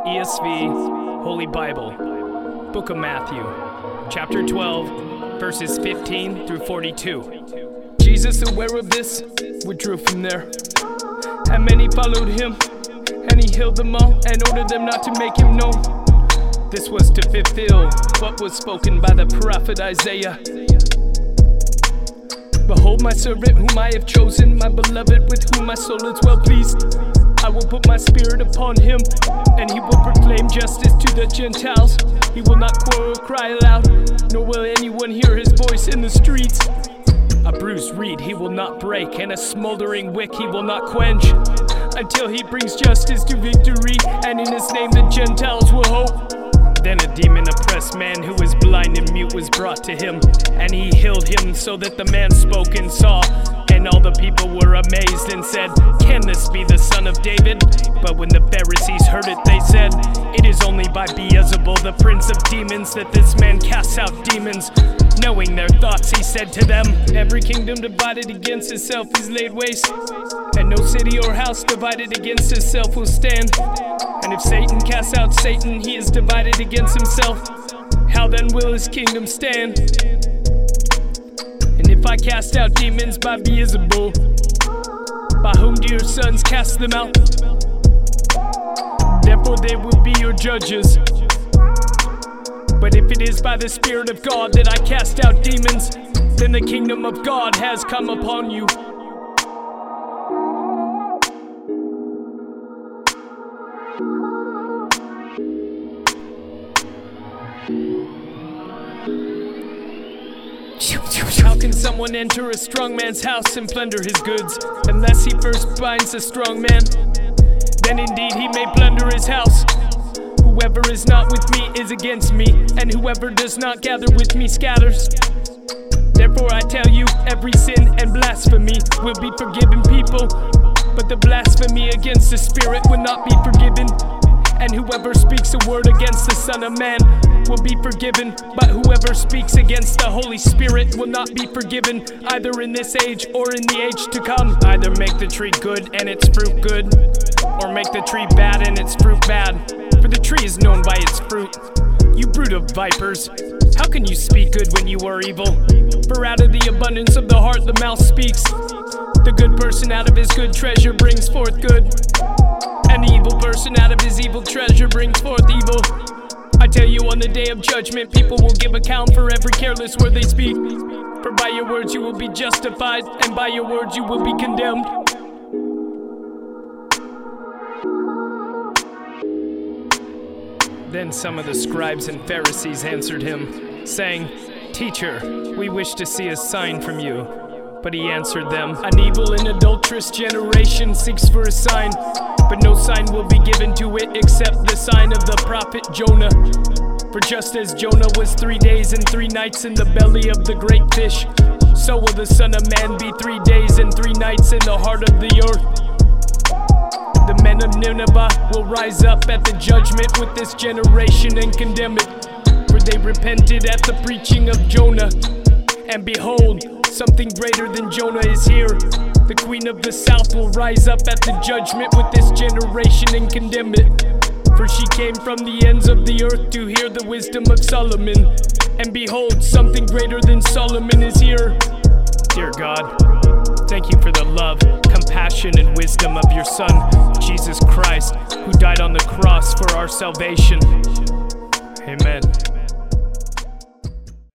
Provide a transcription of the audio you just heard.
ESV, Holy Bible, Book of Matthew, chapter 12, verses 15 through 42. Jesus, aware of this, withdrew from there, and many followed him, and he healed them all, and ordered them not to make him known. This was to fulfill what was spoken by the prophet Isaiah. Behold my servant whom I have chosen, my beloved with whom my soul is well pleased. I will put my spirit upon him, and he will proclaim justice to the Gentiles. He will not quarrel or cry aloud, nor will anyone hear his voice in the streets. A bruised reed he will not break, and a smoldering wick he will not quench, until he brings justice to victory, and in his name the Gentiles will hope. Then a demon-oppressed man who was blind and mute was brought to him, and he healed him so that the man spoke and saw. And all the people were amazed and said, "Can this be the son of David?" But when the Pharisees heard it, they said, "It is only by Beelzebul, the prince of demons, that this man casts out demons." Knowing their thoughts, he said to them, "Every kingdom divided against itself is laid waste, and no city or house divided against itself will stand. And if Satan casts out Satan, he is divided against himself. How then will his kingdom stand? And if I cast out demons by Beelzebul, by whom do your sons cast them out? Therefore they will be your judges. But if it is by the Spirit of God that I cast out demons, then the kingdom of God has come upon you." How can someone enter a strong man's house and plunder his goods, unless he first binds the strong man? Then indeed he may plunder his house. Whoever is not with me is against me, and whoever does not gather with me scatters. Therefore I tell you, every sin and blasphemy will be forgiven people, but the blasphemy against the Spirit will not be forgiven. And whoever speaks a word against the Son of Man will be forgiven, but whoever speaks against the Holy Spirit will not be forgiven, either in this age or in the age to come. Either make the tree good and its fruit good, or make the tree bad and its fruit bad. For the tree is known by its fruit. You brood of vipers, how can you speak good when you are evil? For out of the abundance of the heart the mouth speaks. The good person out of his good treasure brings forth good, and the evil person out of his evil treasure brings forth evil. I tell you, on the day of judgment, people will give account for every careless word they speak. For by your words you will be justified, and by your words you will be condemned. Then some of the scribes and Pharisees answered him, saying, "Teacher, we wish to see a sign from you." But he answered them, "An evil and adulterous generation seeks for a sign, but no sign will be given to it except the sign of the prophet Jonah. For just as Jonah was 3 days and 3 nights in the belly of the great fish, so will the Son of Man be 3 days and 3 nights in the heart of the earth. The men of Nineveh will rise up at the judgment with this generation and condemn it, for they repented at the preaching of Jonah. And behold, something greater than Jonah is here. The queen of the south will rise up at the judgment with this generation and condemn it. For she came from the ends of the earth to hear the wisdom of Solomon. And behold, something greater than Solomon is here." Dear God, thank you for the love, compassion, and wisdom of your Son, Jesus Christ, who died on the cross for our salvation.